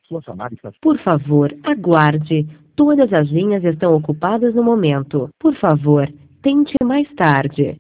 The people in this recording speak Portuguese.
Sua chamada está... Por favor, aguarde. Todas as linhas estão ocupadas no momento. Por favor, tente mais tarde.